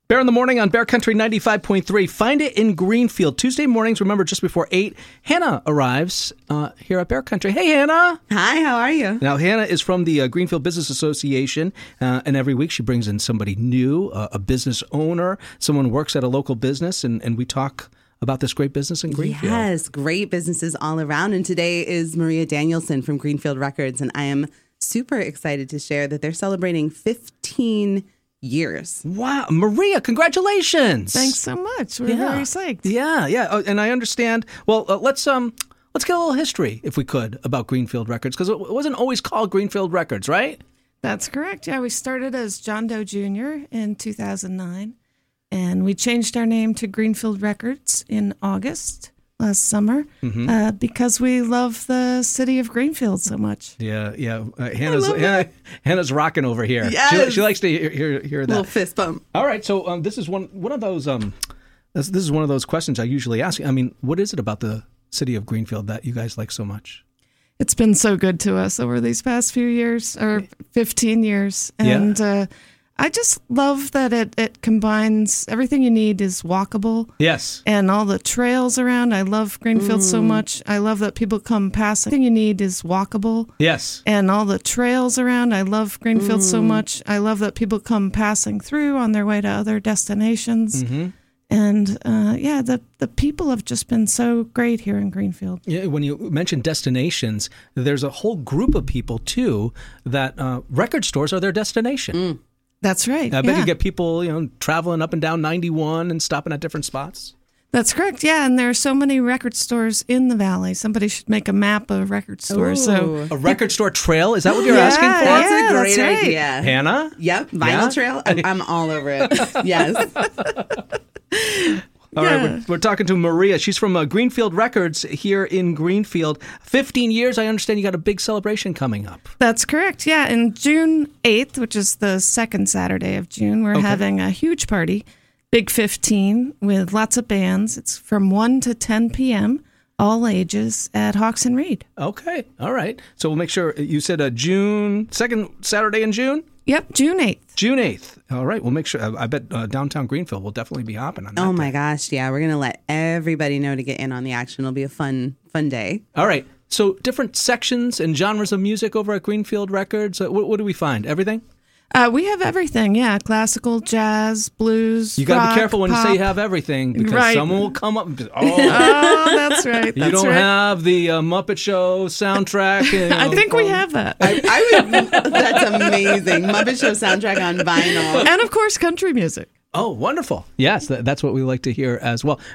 Bear in the Morning on Bear Country 95.3. Find it in Greenfield. Tuesday mornings, remember, just before 8, Hannah arrives here at Bear Country. Hey, Hannah. Hi, how are you? Now, Hannah is from the Greenfield Business Association, and every week she brings in somebody new, a business owner, someone who works at a local business, and we talk about this great business in Greenfield. Yes, great businesses all around. And today is Maria Danielson from Greenfield Records, and I am super excited to share that they're celebrating 15 years. Wow. Maria, congratulations. Thanks so much. We're very psyched. Yeah. Oh, and I understand. Well, let's get a little history, if we could, about Greenfield Records, because it wasn't always called Greenfield Records, right? That's correct. Yeah, we started as John Doe Jr. in 2009, and we changed our name to Greenfield Records in August last summer because we love the city of Greenfield so much. Yeah. Hannah's rocking over here. Yes. She likes to hear that. Little fist bump. All right, so this is one of those this is one of those questions I usually ask. I mean, what is it about the city of Greenfield that you guys like so much? It's been so good to us over these past few years, or 15 years, and I just love that it combines everything you need is walkable. Yes. And all the trails around. I love Greenfield so much. I love that people come passing. Everything you need is walkable. Yes. And all the trails around. I love Greenfield so much. I love that people come passing through on their way to other destinations. Mm-hmm. And the people have just been so great here in Greenfield. Yeah, when you mention destinations, there's a whole group of people too that record stores are their destination. That's right. I bet you get people, traveling up and down 91 and stopping at different spots. That's correct. Yeah, and there are so many record stores in the valley. Somebody should make a map of record stores. So a record store trail? Is that what you're asking for? That's a great idea. Hannah? Yep, vinyl trail. I'm all over it. Yes. All right, we're talking to Maria. She's from Greenfield Records here in Greenfield. 15 years, I understand you got a big celebration coming up. That's correct, yeah. And June 8th, which is the second Saturday of June, we're having a huge party, Big 15, with lots of bands. It's from 1 to 10 p.m., all ages, at Hawks and Reed. Okay, all right. So we'll make sure, you said second Saturday in June? Yep, June 8th. June 8th. All right, we'll make sure. I bet downtown Greenfield will definitely be hopping on that. Oh, my gosh. Yeah, we're going to let everybody know to get in on the action. It'll be a fun day. All right. So different sections and genres of music over at Greenfield Records. What do we find? Everything? We have everything, yeah. Classical, jazz, blues, You got to rock, be careful when pop. you say you have everything, because someone will come up and be, that's right. You don't have the Muppet Show soundtrack. I think we have that. That's amazing. Muppet Show soundtrack on vinyl. And, of course, country music. Oh, wonderful. Yes, that's what we like to hear as well.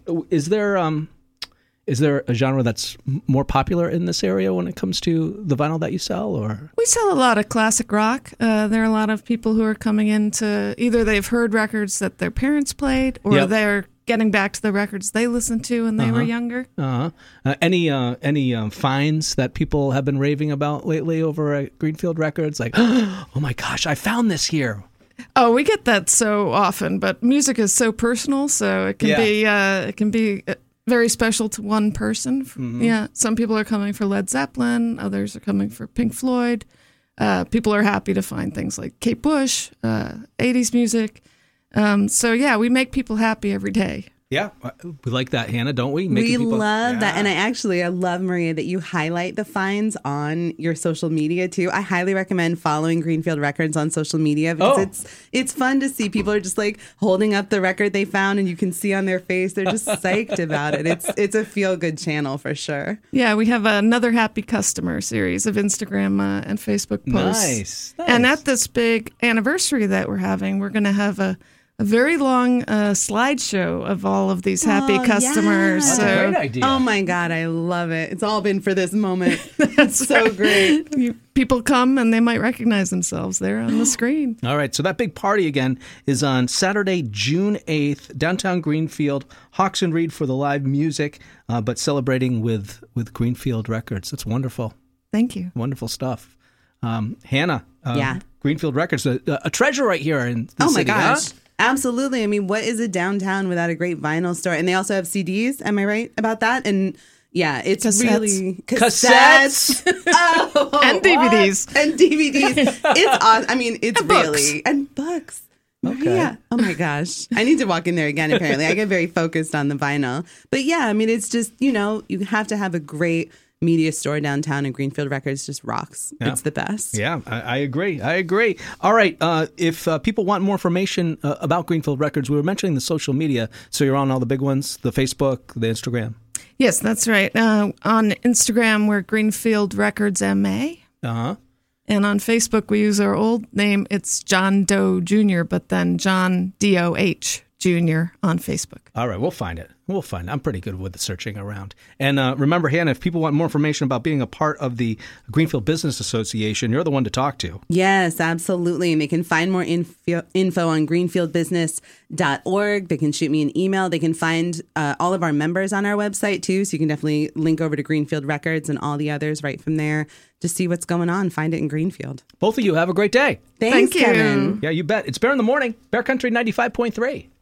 Is there a genre that's more popular in this area when it comes to the vinyl that you sell? Or we sell a lot of classic rock. There are a lot of people who are coming in to either they've heard records that their parents played, or they're getting back to the records they listened to when they were younger. Any finds that people have been raving about lately over at Greenfield Records? Like, oh my gosh, I found this here. Oh, we get that so often, but music is so personal, so it can be very special to one person. Mm-hmm. Yeah, some people are coming for Led Zeppelin, others are coming for Pink Floyd. People are happy to find things like Kate Bush, 80s music. We make people happy every day. Yeah, we like that, Hannah, don't we? We love that. And I love, Maria, that you highlight the finds on your social media, too. I highly recommend following Greenfield Records on social media, because it's fun to see people are just like holding up the record they found, and you can see on their face they're just psyched about it. It's a feel-good channel for sure. Yeah, we have another Happy Customer series of Instagram and Facebook posts. Nice. And at this big anniversary that we're having, we're going to have a very long slideshow of all of these happy customers. That's a great idea. Oh my God, I love it. It's all been for this moment. That's so great. People come and they might recognize themselves there on the screen. All right, so that big party again is on Saturday, June 8th, downtown Greenfield. Hawks and Reed for the live music, but celebrating with Greenfield Records. That's wonderful. Thank you. Wonderful stuff. Hannah, Greenfield Records, a treasure right here in the city. Oh my gosh. Huh? Absolutely. I mean, what is a downtown without a great vinyl store? And they also have CDs. Am I right about that? And yeah, it's really cassettes. Oh, and DVDs. And DVDs. It's awesome. I mean, it's and really. And books. Okay. Yeah. Oh my gosh. I need to walk in there again, apparently. I get very focused on the vinyl. But yeah, I mean, it's just, you have to have a great media store downtown, and Greenfield Records just rocks. Yeah. It's the best. Yeah, I agree. All right. If people want more information about Greenfield Records, we were mentioning the social media. So you're on all the big ones, the Facebook, the Instagram. Yes, that's right. On Instagram, we're Greenfield Records MA. Uh-huh. And on Facebook, we use our old name. It's John Doe Jr., but then John DOH Jr. on Facebook. All right, we'll find it. I'm pretty good with the searching around. And remember, Hannah, if people want more information about being a part of the Greenfield Business Association, you're the one to talk to. Yes, absolutely. And they can find more info on greenfieldbusiness.org. They can shoot me an email. They can find all of our members on our website, too. So you can definitely link over to Greenfield Records and all the others right from there to see what's going on. Find it in Greenfield. Both of you have a great day. Thanks, Thank you. Kevin. Yeah, you bet. It's Bear in the Morning, Bear Country 95.3.